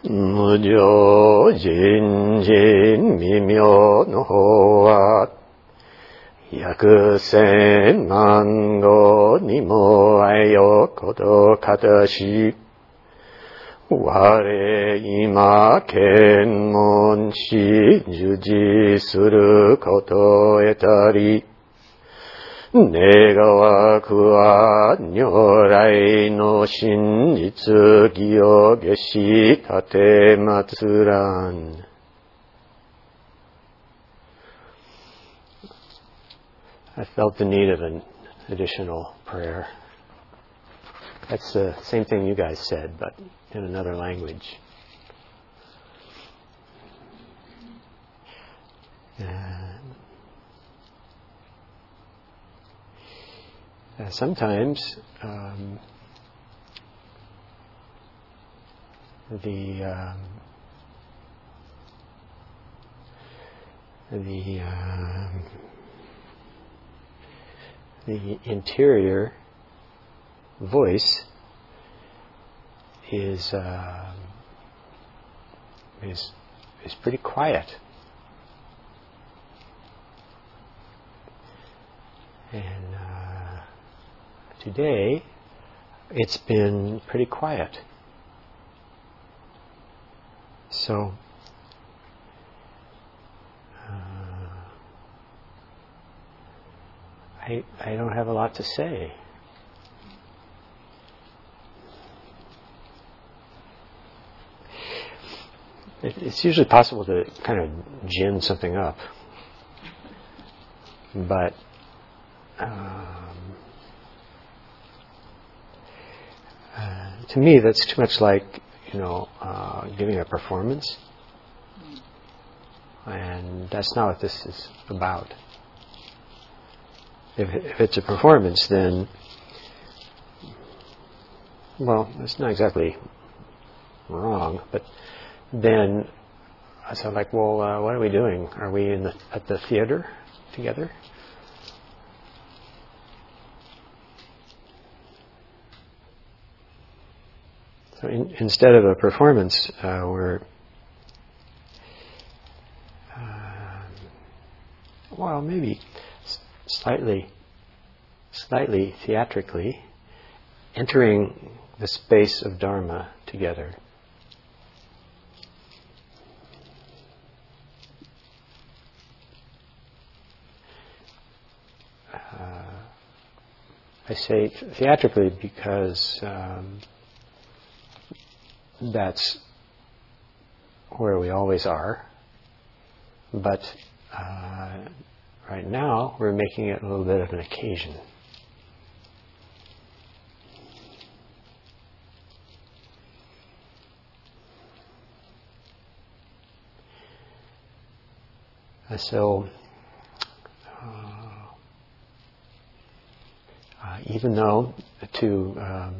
無常人人微妙の方は約千万語にも愛よことかたし我今検問し従事すること得たり願わくは如来の真実義を下し立て祭らん。I felt the need of an additional prayer. That's the same thing you guys said, but in another language. Sometimes the interior voice is pretty quiet, and today it's been pretty quiet. So I don't have a lot to say. It's usually possible to kind of gin something up, but to me that's too much like giving a performance, and that's not what this is about. If it's a performance, then, well, it's not exactly wrong, but then I said, like, well, what are we doing? Are we at the theater together? So instead of a performance, we're maybe slightly theatrically entering the space of Dharma together. I say theatrically because that's where we always are, but right now we're making it a little bit of an occasion. So even though to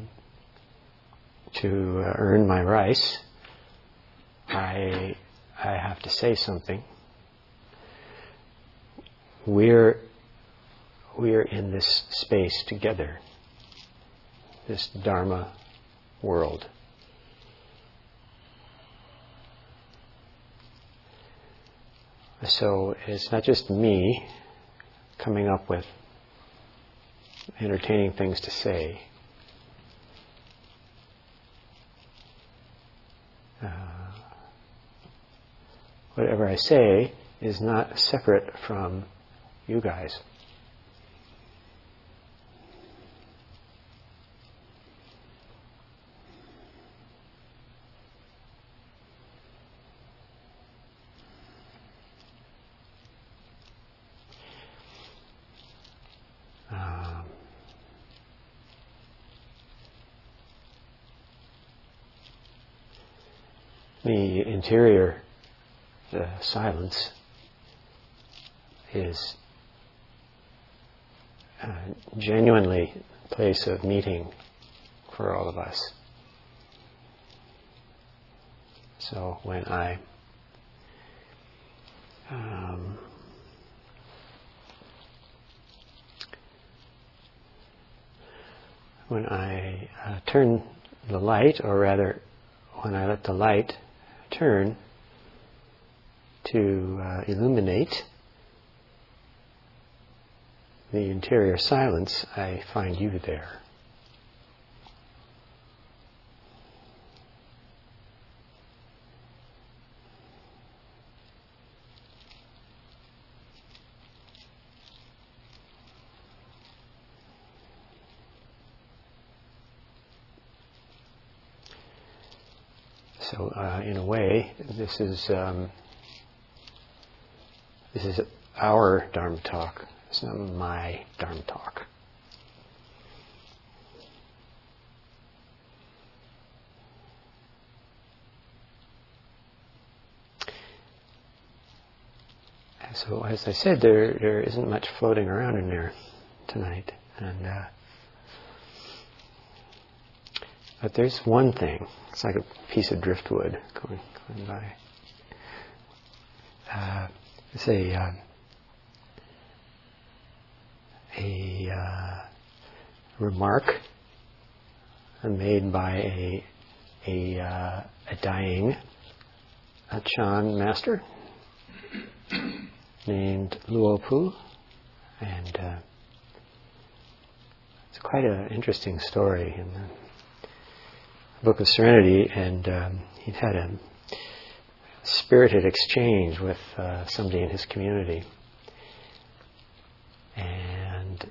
earn my rice, I have to say something. We're in this space together, this Dharma world. So it's not just me coming up with entertaining things to say. Whatever I say is not separate from you guys. The interior, the silence, is genuinely a place of meeting for all of us. So when I turn the light, or rather when I let the light turn to illuminate the interior silence, I find you there. So, in a way, this is our Dharma talk. It's not my Dharma talk. So, as I said, there isn't much floating around in there tonight, and but there's one thing. It's like a piece of driftwood going by. It's a remark made by a dying Chan master named Luo Pu, and it's quite an interesting story in the Book of Serenity, and he'd had a spirited exchange with somebody in his community, and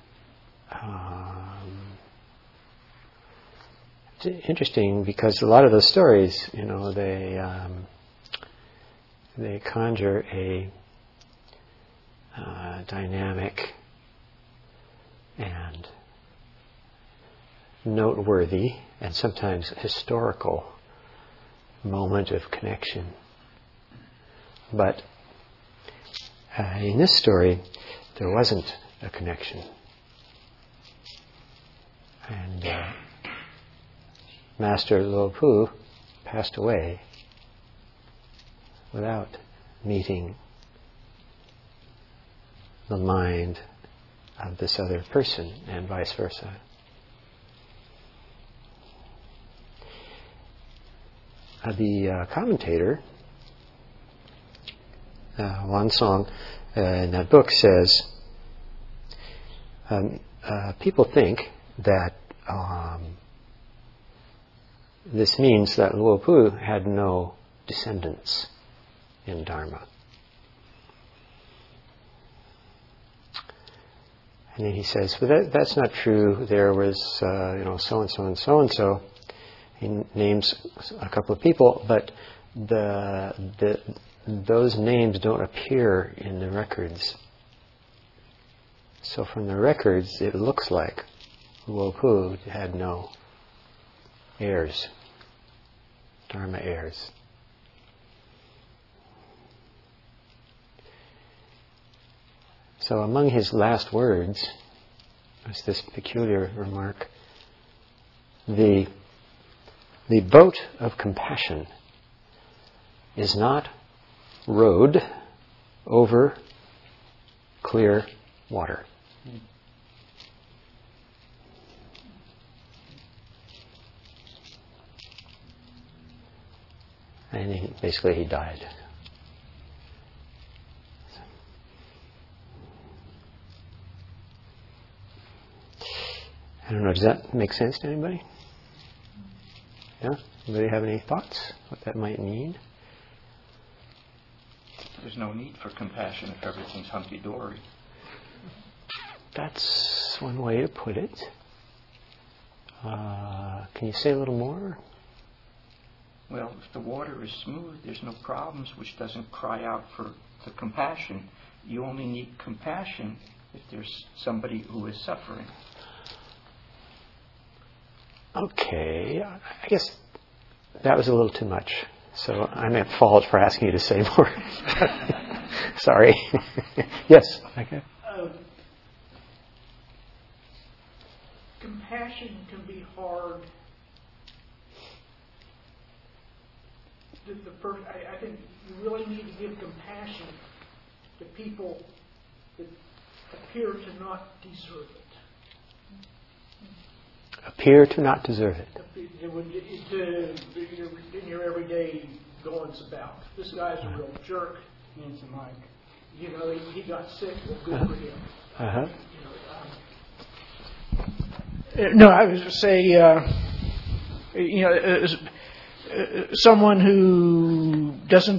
it's interesting because a lot of those stories, they conjure a dynamic and noteworthy and sometimes historical moment of connection. But in this story, there wasn't a connection. And Master Luo Pu passed away without meeting the mind of this other person, and vice versa. The commentator, Wan Song, in that book says, people think that this means that Luo Pu had no descendants in Dharma. And then he says, well, that's not true. There was, so-and-so and so-and-so. He names a couple of people, but those names don't appear in the records. So from the records, it looks like Luo Pu had no heirs, Dharma heirs. So among his last words was this peculiar remark: the boat of compassion is not rowed over clear water. And he died. I don't know, does that make sense to anybody? Yeah? Anybody have any thoughts what that might mean? There's no need for compassion if everything's hunky-dory. That's one way to put it. Can you say a little more? Well, if the water is smooth, there's no problems, which doesn't cry out for the compassion. You only need compassion if there's somebody who is suffering. Okay, I guess that was a little too much. So I'm at fault for asking you to say more. Sorry. Yes. Okay. Compassion can be hard. I think you really need to give compassion to people that appear to not deserve it. Appear to not deserve it. In your everyday goings about. This guy's a real jerk. Means a Mike. You know, he got sick. Well, good for him. Uh-huh. No, I would say, someone who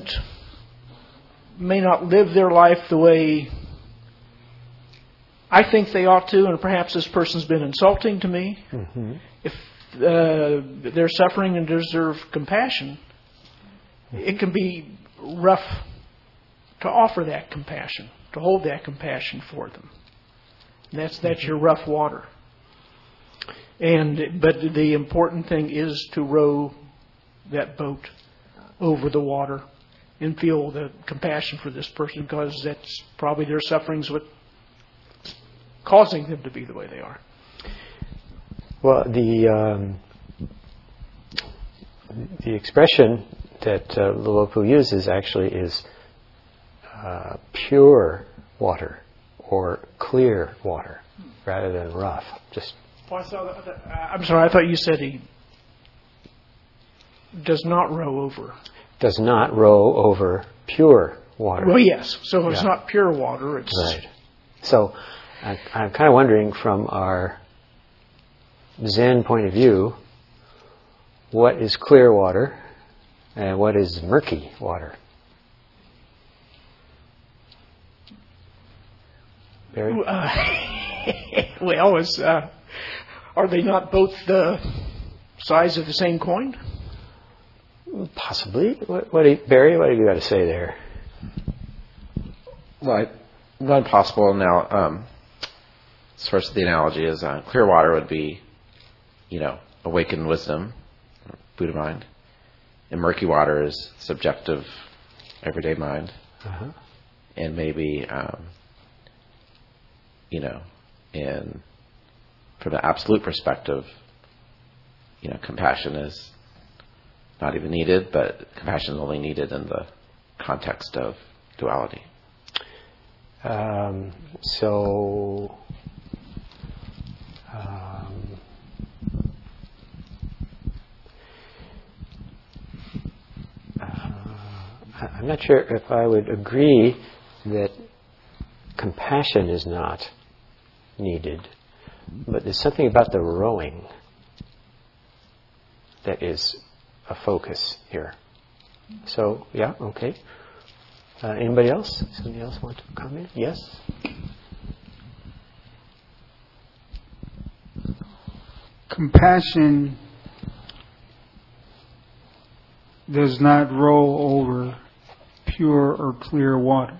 may not live their life the way I think they ought to, and perhaps this person's been insulting to me. Mm-hmm. If they're suffering and deserve compassion, it can be rough to offer that compassion, to hold that compassion for them. And that's your rough water. But the important thing is to row that boat over the water and feel the compassion for this person, because that's probably their sufferings what causing them to be the way they are. Well, the expression that Luopu uses actually is pure water or clear water rather than rough. I'm sorry, I thought you said he does not row over. Does not row over pure water. Well, yes. So it's not pure water. It's right. So I'm kind of wondering, from our Zen point of view, what is clear water and what is murky water? Barry? Well, are they not both the size of the same coin? Possibly. Barry, what have you got to say there? Well, not possible now. As far as the analogy is, clear water would be, awakened wisdom, Buddha mind, and murky water is subjective, everyday mind, and maybe, and from the absolute perspective, compassion is not even needed, but compassion is only needed in the context of duality. I'm not sure if I would agree that compassion is not needed, but there's something about the rowing that is a focus here. So, yeah, okay. Anybody else? Somebody else want to comment? Yes? Compassion does not roll over pure or clear water.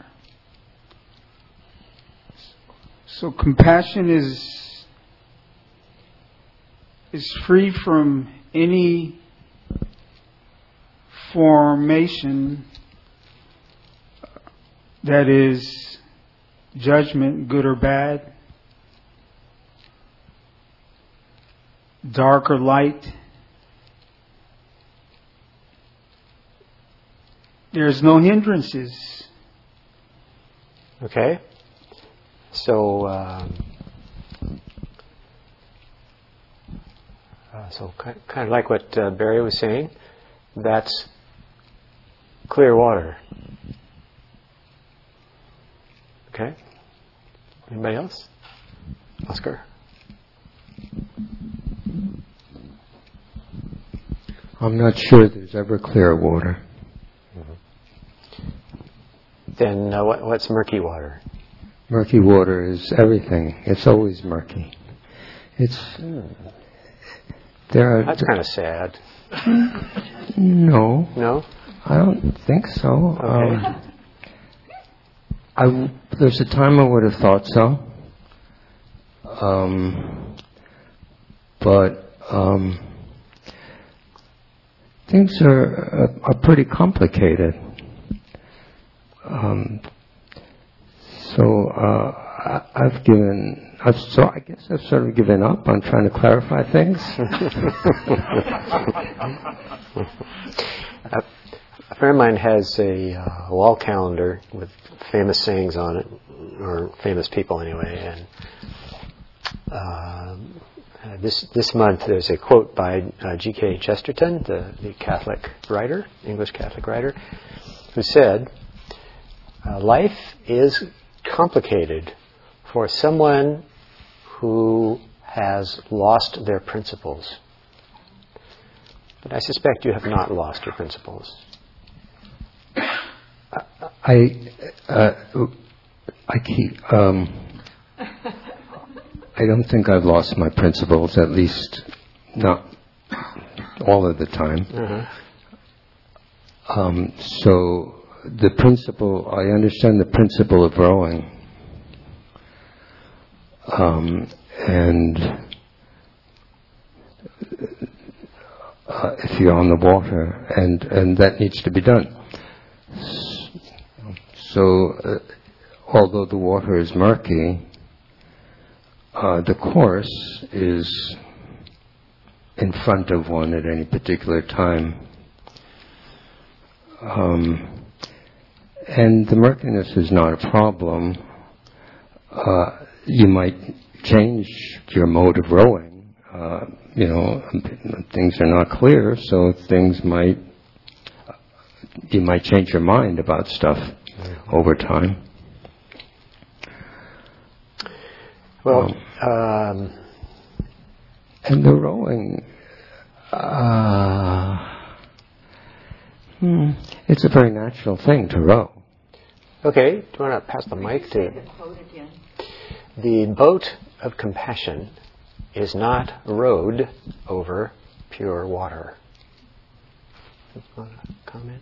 So compassion is free from any formation that is judgment, good or bad, dark or light. There's no hindrances. Okay. So kind of like what Barry was saying, that's clear water. Okay. Anybody else? Oscar? I'm not sure there's ever clear water. Then what's murky water? Murky water is everything. It's always murky. That's kind of sad. No. No? I don't think so. Okay. There's a time I would have thought so. But things are pretty complicated. I guess I've sort of given up on trying to clarify things. A friend of mine has a wall calendar with famous sayings on it, or famous people anyway, and this month there's a quote by G.K. Chesterton, the Catholic writer, English Catholic writer, who said, life is complicated for someone who has lost their principles. But I suspect you have not lost your principles. I don't think I've lost my principles, at least not all of the time. So the principle, I understand the principle of rowing. And if you're on the water, and that needs to be done. So although the water is murky, the course is in front of one at any particular time. And the murkiness is not a problem. You might change your mode of rowing. Things are not clear, so you might change your mind about stuff over time. Well, and the rowing, it's a very natural thing to row. Okay, do you want to pass the mic to... The boat of compassion is not rowed over pure water. Want to comment?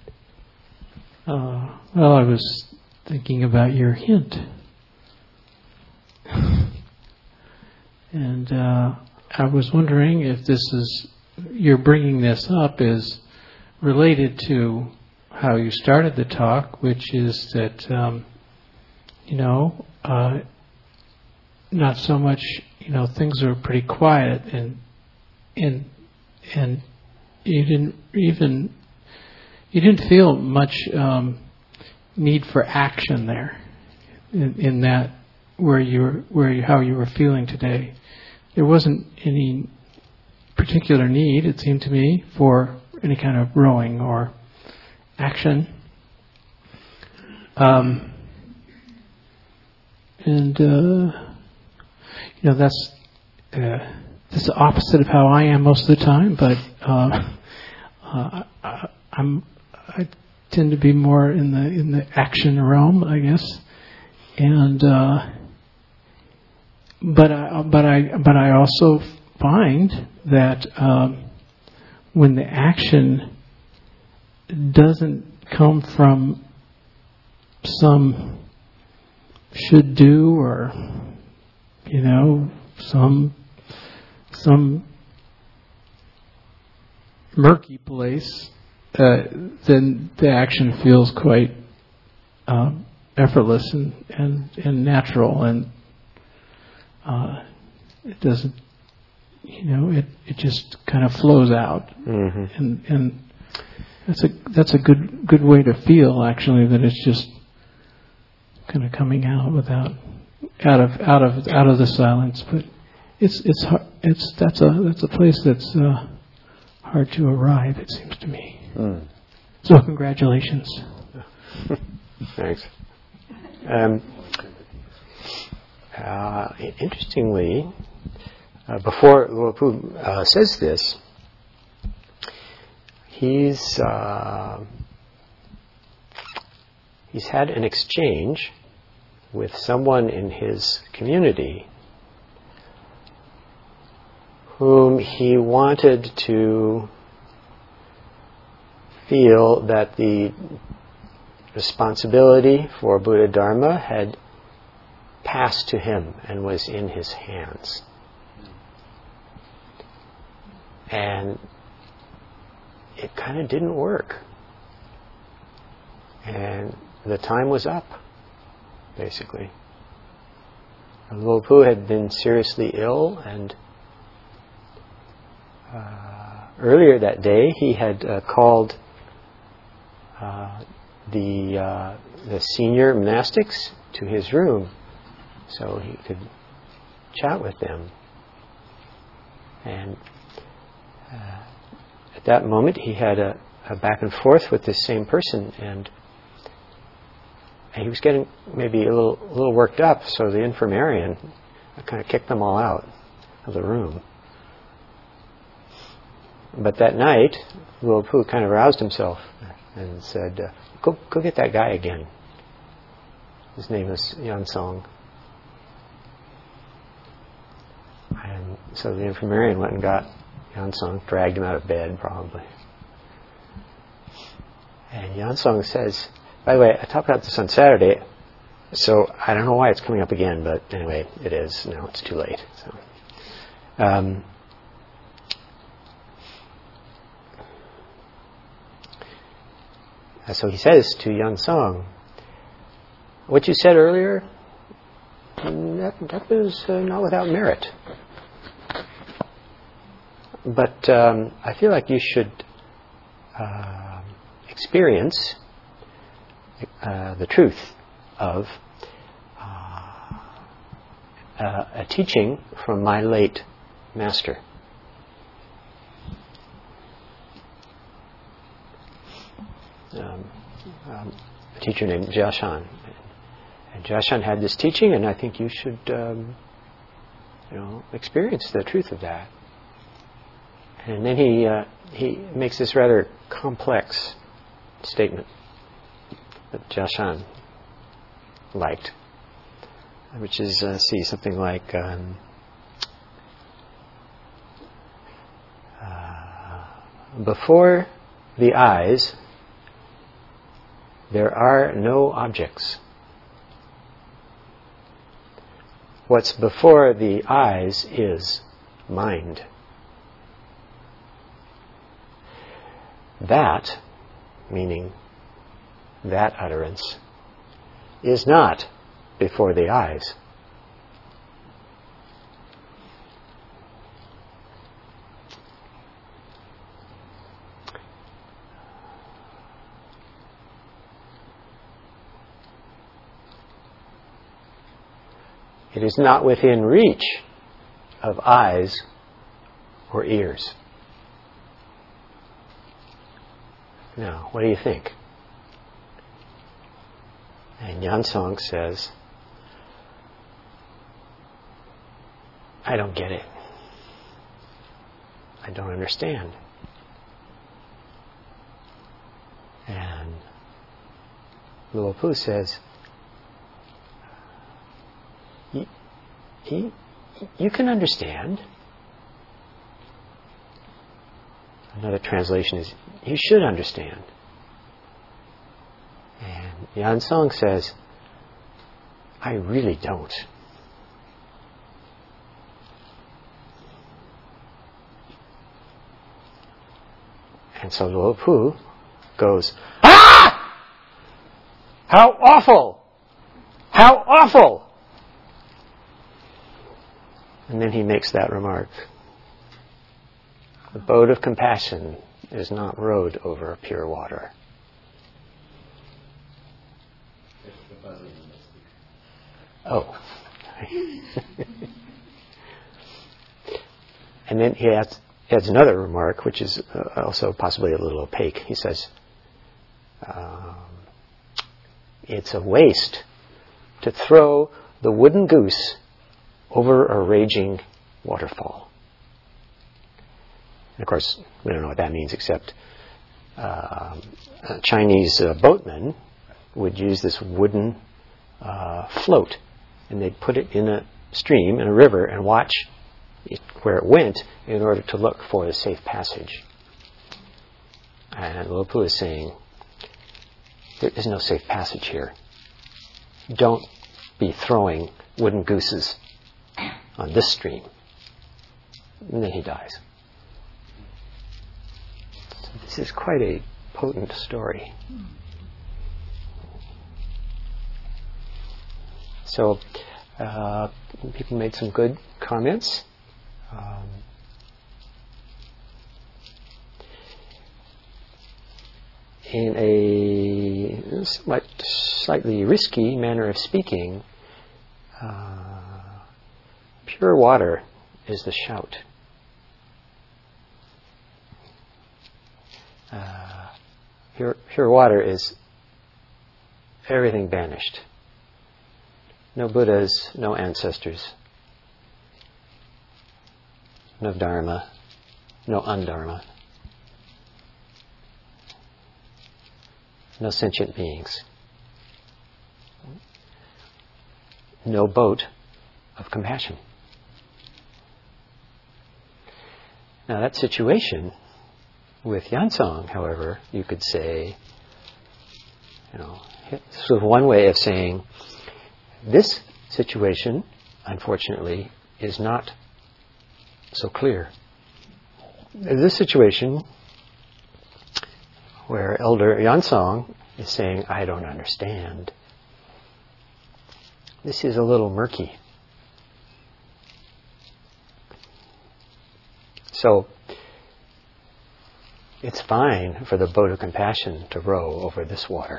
Well, I was thinking about your hint. And I was wondering if you're bringing this up is related to how you started the talk, which is that, not so much, things are pretty quiet and you didn't feel much need for action there in that how you were feeling today. There wasn't any particular need, it seemed to me, for any kind of rowing or action. That's the opposite of how I am most of the time, but I tend to be more in the action realm, I guess. And but I also find that when the action doesn't come from some should do or some murky place, then the action feels quite effortless and natural, and it doesn't, it just kind of flows out, and that's a good way to feel, actually, that it's just kind of coming out out of the silence. But that's a place that's hard to arrive, it seems to me. So congratulations. Thanks. Interestingly, before Luopu says this, he's had an exchange with someone in his community whom he wanted to feel that the responsibility for Buddha Dharma had passed to him and was in his hands. And it kind of didn't work. And the time was up, basically. Luopu had been seriously ill, and earlier that day he had called the senior monastics to his room so he could chat with them. And at that moment, he had a back and forth with this same person, and he was getting maybe a little worked up, so the infirmarian kind of kicked them all out of the room. But that night, Luo Pu kind of roused himself and said, go get that guy again. His name was Yan Song. And so the infirmarian went and got Yan Song, dragged him out of bed probably. And Yan Song says, by the way, I talked about this on Saturday, so I don't know why it's coming up again, but anyway, it is. Now it's too late. So he says to Yan Song, what you said earlier, that was not without merit. But I feel like you should experience the truth of a teaching from my late master. A teacher named Jia Shan. And Jia Shan had this teaching, and I think you should experience the truth of that. And then he makes this rather complex statement that Jia Shan liked, which is something like before the eyes there are no objects. What's before the eyes is mind. That, meaning that utterance, is not before the eyes. It is not within reach of eyes or ears. Now, what do you think? And Yan Song says, I don't get it. I don't understand. And Luo Pu says, you can understand. Another translation is, you should understand. And Yan Song says, I really don't. And so Luo Pu goes, ah! How awful! How awful! And then he makes that remark. The boat of compassion is not rowed over pure water. Oh. And then he adds another remark, which is also possibly a little opaque. He says, it's a waste to throw the wooden goose over a raging waterfall. And of course, we don't know what that means, except Chinese boatmen would use this wooden float, and they'd put it in a stream, in a river, and watch where it went in order to look for the safe passage. And Luo Pu is saying, there is no safe passage here. Don't be throwing wooden gooses on this stream. And then he dies. So this is quite a potent story. So people made some good comments. In a slightly risky manner of speaking, pure water is the shout. Pure water is everything banished. No Buddhas, no ancestors, no Dharma, no undharma, no sentient beings, no boat of compassion. Now that situation with Yansong, however, you could say, this was one way of saying, this situation, unfortunately, is not so clear. This situation where Elder Yansong is saying, I don't understand, this is a little murky. So, it's fine for the boat of compassion to row over this water.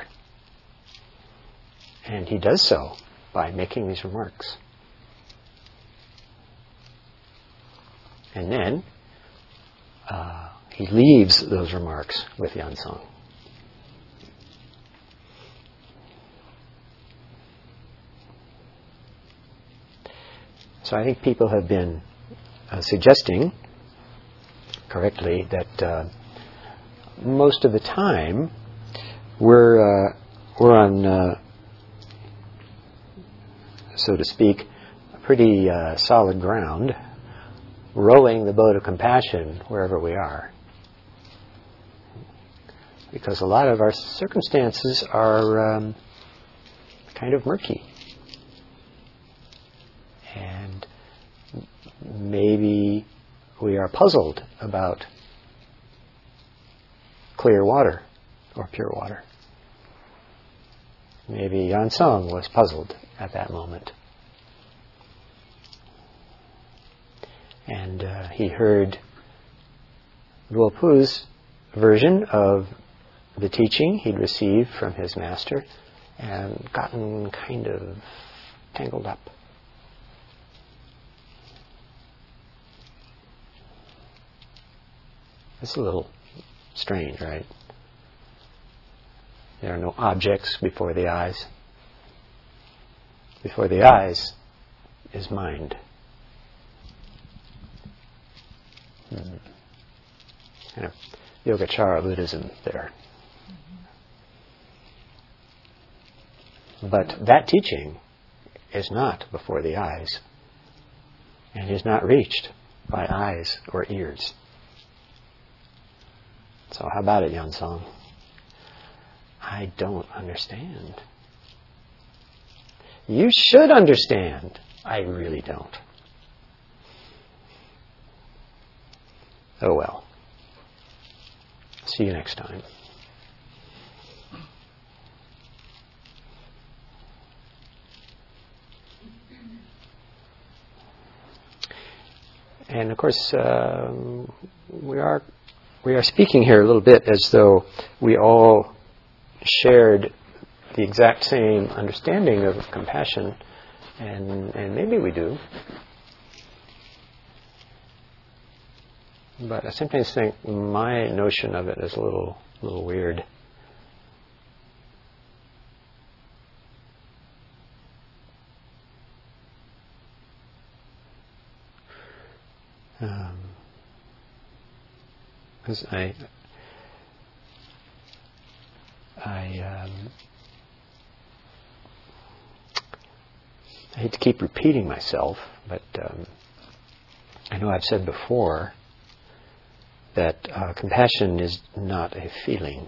And he does so by making these remarks. And then he leaves those remarks with Yansong. So I think people have been suggesting correctly that most of the time we're on, so to speak, pretty solid ground, rowing the boat of compassion wherever we are. Because a lot of our circumstances are kind of murky. And maybe we are puzzled about clear water or pure water. Maybe Yansong was puzzled at that moment. And he heard Luo Pu's version of the teaching he'd received from his master and gotten kind of tangled up. It's a little strange, right? There are no objects before the eyes. Before the eyes is mind. Kind of Yogacara Buddhism there. But that teaching is not before the eyes and is not reached by eyes or ears. So how about it, Yansong? I don't understand. You should understand. I really don't. Oh well. See you next time. And of course, we are speaking here a little bit as though we all shared the exact same understanding of compassion, and maybe we do. But I sometimes think my notion of it is a little weird. Because I hate to keep repeating myself, but I know I've said before that compassion is not a feeling.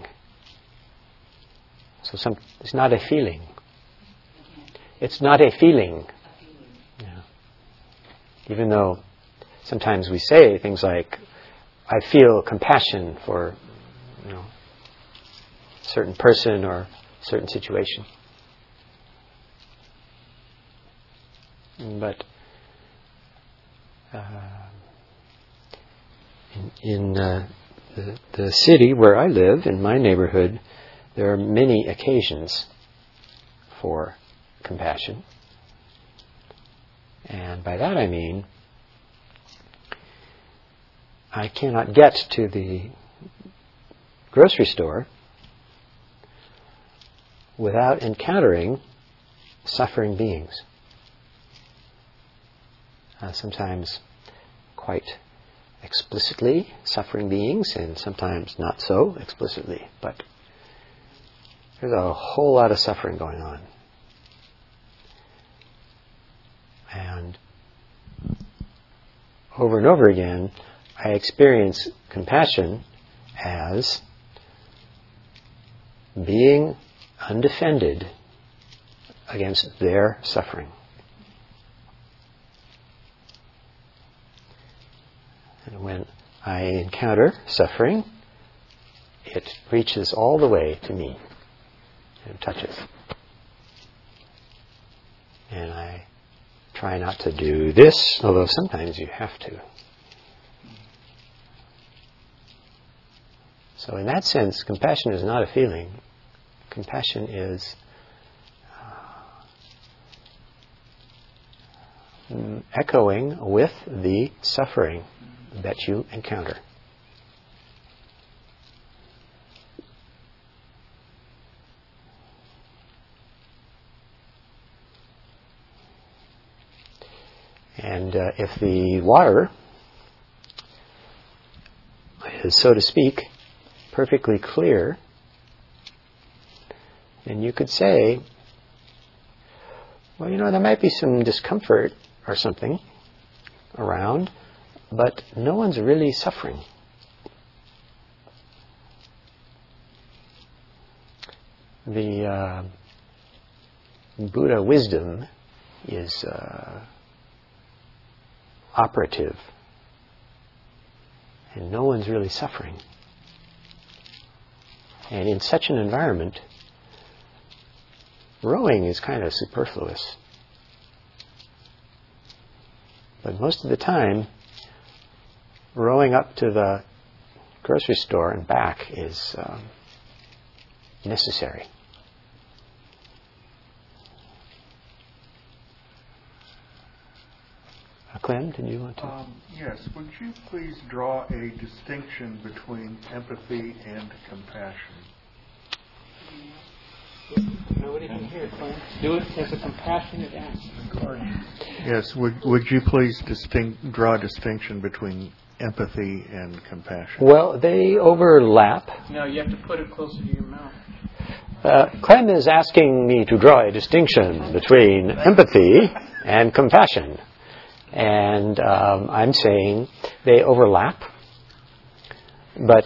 So it's not a feeling. It's not a feeling. Yeah. Even though sometimes we say things like, I feel compassion for, a certain person or certain situation. But in the city where I live, in my neighborhood, there are many occasions for compassion. And by that I mean, I cannot get to the grocery store without encountering suffering beings. Sometimes quite explicitly suffering beings, and sometimes not so explicitly, but there's a whole lot of suffering going on. And over again, I experience compassion as being undefended against their suffering. And when I encounter suffering, it reaches all the way to me and touches. And I try not to do this, although sometimes you have to. So in that sense, compassion is not a feeling. Compassion is echoing with the suffering that you encounter. And if the water is, so to speak, perfectly clear, then you could say, well, there might be some discomfort or something around, but no one's really suffering. The Buddha wisdom is operative, and no one's really suffering. And in such an environment, rowing is kind of superfluous. But most of the time, rowing up to the grocery store and back is necessary. Clem, did you want to? Yes. Would you please draw a distinction between empathy and compassion? Nobody can hear, Clem. Do it as a compassionate act. Yes. Would you please draw a distinction between empathy and compassion? Well, they overlap. No, you have to put it closer to your mouth. Clem is asking me to draw a distinction between empathy and compassion. And I'm saying they overlap, but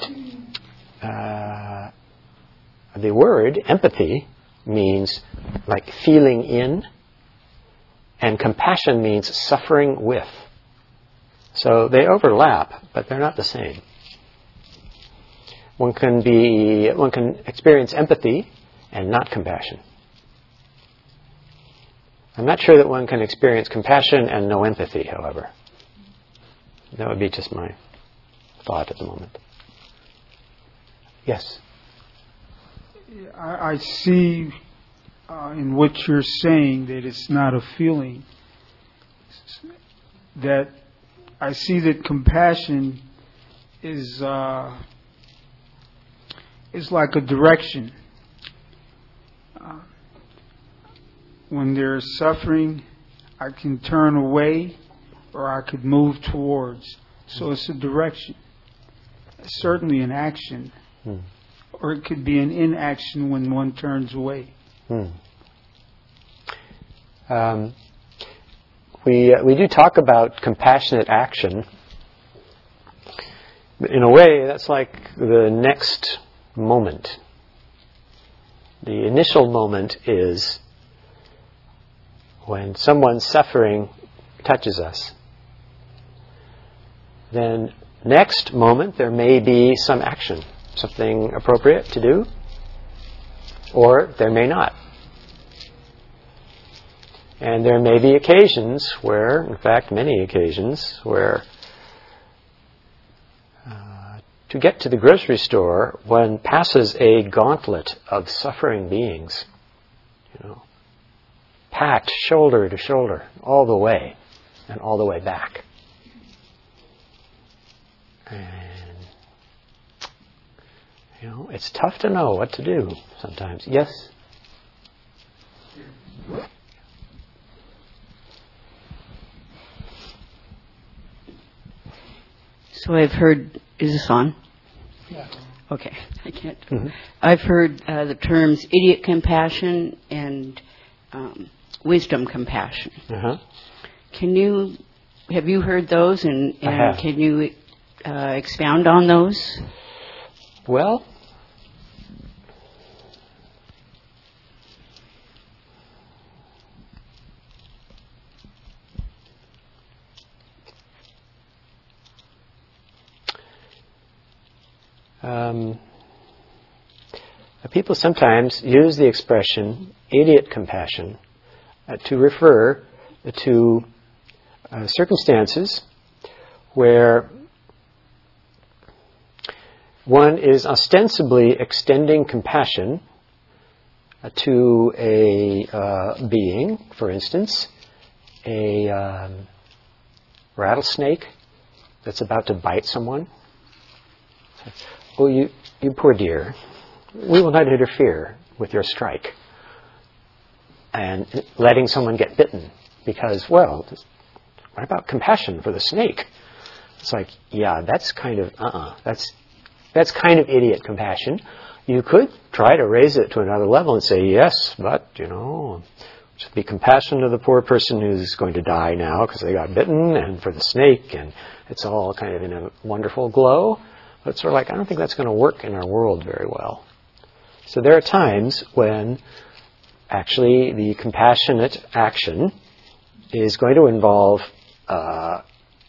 the word empathy means like feeling in, and compassion means suffering with. So they overlap, but they're not the same. One can experience empathy and not compassion. I'm not sure that one can experience compassion and no empathy, however. That would be just my thought at the moment. Yes? I see in what you're saying that it's not a feeling. That I see that compassion is like a direction. When there's suffering, I can turn away or I could move towards. So it's a direction. It's certainly an action. Or it could be an inaction when one turns away. We do talk about compassionate action. In a way, that's like the next moment. The initial moment is when someone's suffering touches us. Then next moment there may be some action, something appropriate to do, or there may not. And there may be occasions where, in fact many occasions, where to get to the grocery store one passes a gauntlet of suffering beings, packed shoulder to shoulder, all the way, and all the way back. It's tough to know what to do sometimes. Yes? So I've heard, is this on? Yeah. Okay, I can't. Mm-hmm. I've heard the terms idiot compassion and wisdom compassion. Uh-huh. Have you heard those, and can you expound on those? Well, people sometimes use the expression idiot compassion to refer to circumstances where one is ostensibly extending compassion to a being, for instance, a rattlesnake that's about to bite someone. Oh, you poor dear, we will not interfere with your strike. And letting someone get bitten because, well, what about compassion for the snake? It's like, yeah, that's kind of, that's kind of idiot compassion. You could try to raise it to another level and say, yes, but, should be compassion to the poor person who's going to die now because they got bitten, and for the snake, and it's all kind of in a wonderful glow. But it's sort of like, I don't think that's going to work in our world very well. So there are times when actually the compassionate action is going to involve an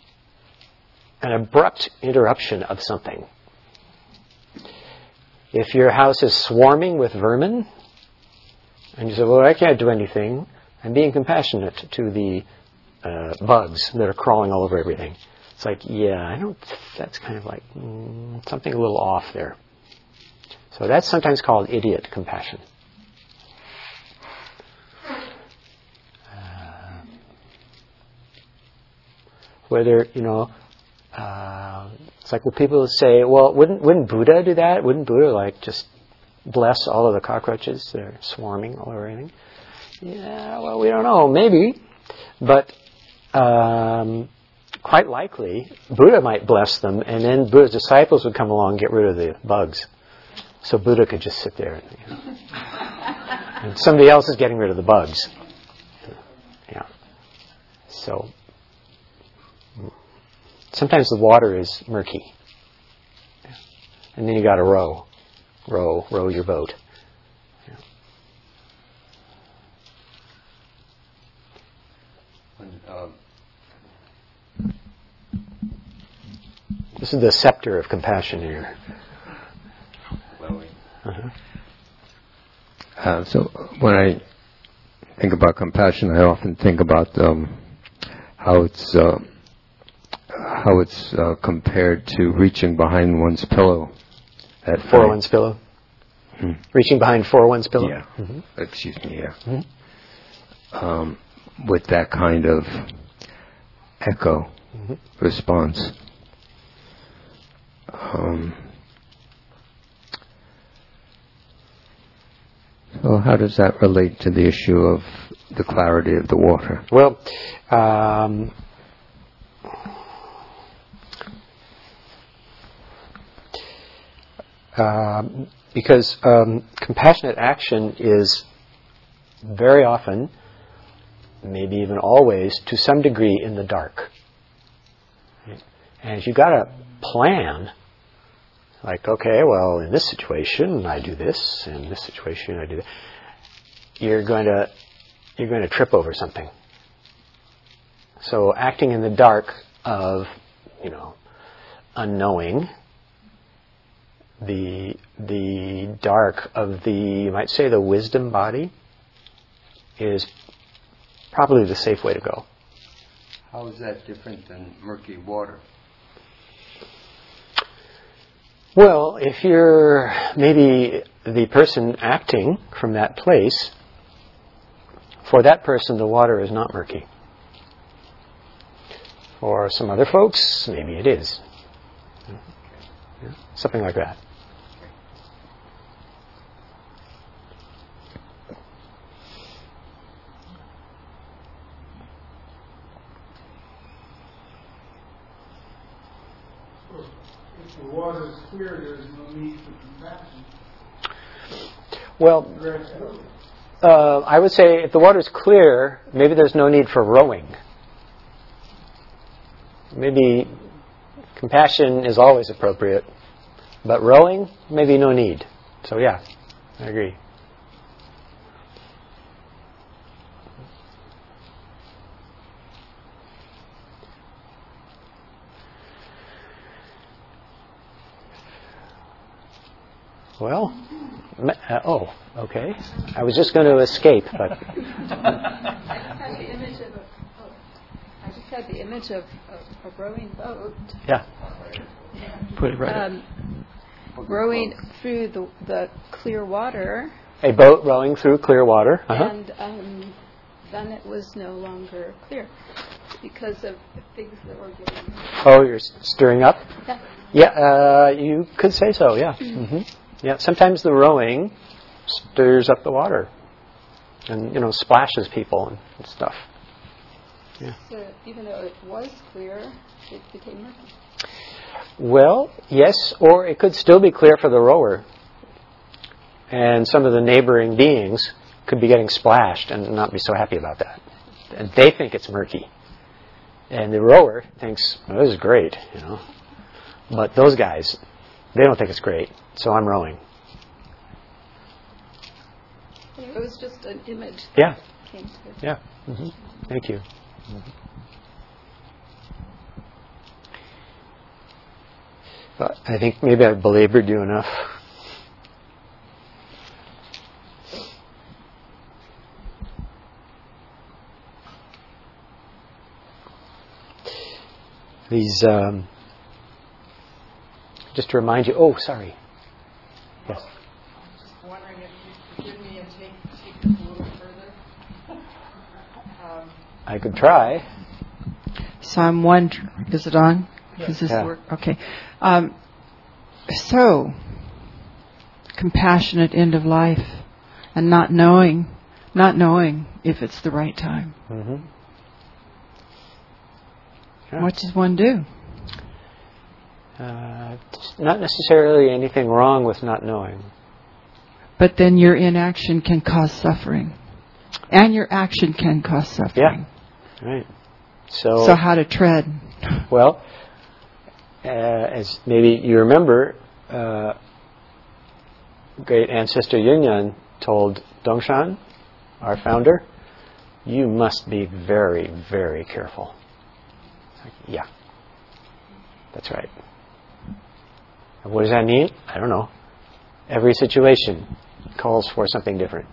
abrupt interruption of something. If your house is swarming with vermin, and you say, well, I can't do anything, I'm being compassionate to the bugs that are crawling all over everything. It's like, yeah, that's kind of like something a little off there. So that's sometimes called idiot compassion. Whether, it's like, well, people say, well, wouldn't Buddha do that? Wouldn't Buddha, just bless all of the cockroaches that are swarming all over everything? Yeah, well, we don't know. Maybe. But quite likely, Buddha might bless them, and then Buddha's disciples would come along and get rid of the bugs. So Buddha could just sit there. And somebody else is getting rid of the bugs. Yeah. So sometimes the water is murky. And then you got to row your boat. This is the scepter of compassion here. Uh-huh. So when I think about compassion, I often think about how it's compared to reaching behind one's pillow. For one's pillow? Mm-hmm. Reaching behind for one's pillow? Yeah. Mm-hmm. Excuse me, yeah. Mm-hmm. With that kind of echo response. So how does that relate to the issue of the clarity of the water? Well, because compassionate action is very often, maybe even always, to some degree in the dark. And you've got to plan, like, okay, well, in this situation I do this, in this situation I do that. You're going to trip over something. So acting in the dark of, unknowing, the dark of you might say, the wisdom body, is probably the safe way to go. How is that different than murky water? Well, if you're maybe the person acting from that place, for that person the water is not murky. For some other folks, maybe it is. Something like that. the water is clear, there's no need for compassion. Well, I would say if the water is clear, maybe there's no need for rowing. Maybe compassion is always appropriate, but rowing, maybe no need. So yeah, I agree. Well, okay. I was just going to escape, but I just had the image of a rowing boat. Yeah. Put it right. Rowing through the clear water. A boat rowing through clear water. Uh-huh. And then it was no longer clear because of the things that were given. Oh, you're stirring up? Yeah. Yeah, you could say so, yeah. Mm-hmm. Yeah, sometimes the rowing stirs up the water and, splashes people and stuff. Yeah. So even though it was clear, it became murky. Well, yes, or it could still be clear for the rower. And some of the neighboring beings could be getting splashed and not be so happy about that. And they think it's murky. And the rower thinks, this is great, But those guys, they don't think it's great, so I'm rowing. It was just an image. Yeah. Came to it. Yeah. Mm-hmm. Thank you. Mm-hmm. But I think maybe I've belabored you enough. These, just to remind you, sorry. Yes. I'm just wondering if you could forgive me and take this a little further. I could try. So I'm wondering, is it on? Yeah. Does this work? Okay. So, compassionate end of life and not knowing if it's the right time. Mm-hmm. Yeah. What does one do? Not necessarily anything wrong with not knowing. But then your inaction can cause suffering. And your action can cause suffering. Yeah, right. So how to tread? Well, as maybe you remember, great ancestor Yunyan told Dongshan, our founder, you must be very, very careful. Yeah, that's right. And what does that mean? I don't know. Every situation calls for something different.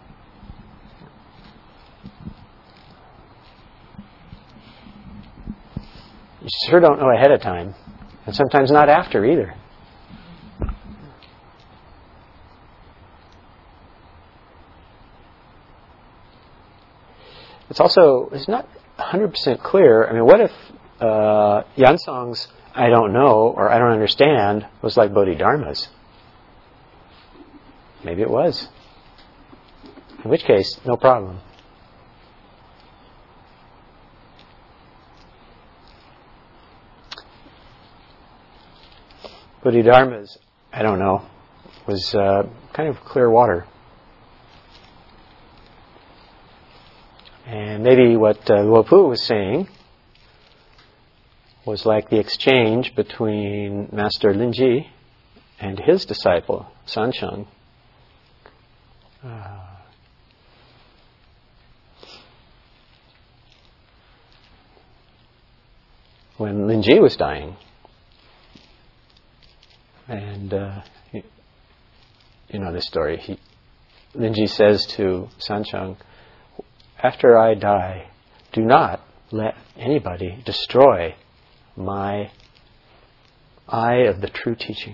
You sure don't know ahead of time, and sometimes not after either. It's not 100% clear. I mean, what if Yansong's I don't know or I don't understand was like Bodhidharma's? Maybe it was. In which case, no problem. Bodhidharma's I don't know was kind of clear water. And maybe what Luo Pu was saying was like the exchange between Master Linji and his disciple, Sancheng. When Linji was dying. And you know this story. Linji says to Sancheng, after I die, do not let anybody destroy my eye of the true teaching.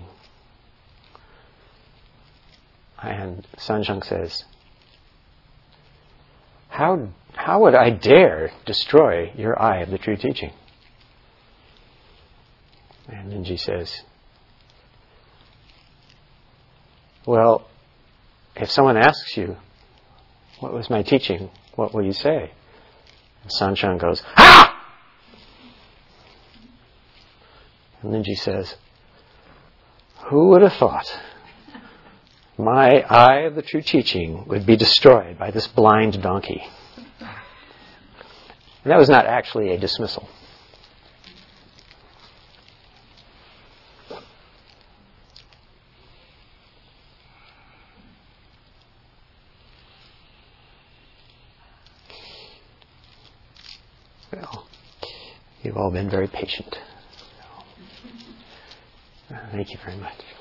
And Sancheng says, how would I dare destroy your eye of the true teaching? And Linji says, well, if someone asks you, what was my teaching? What will you say? And Sancheng goes, ha! And Linji says, Who would have thought my eye of the true teaching would be destroyed by this blind donkey? And that was not actually a dismissal. Well, you've all been very patient. Thank you very much.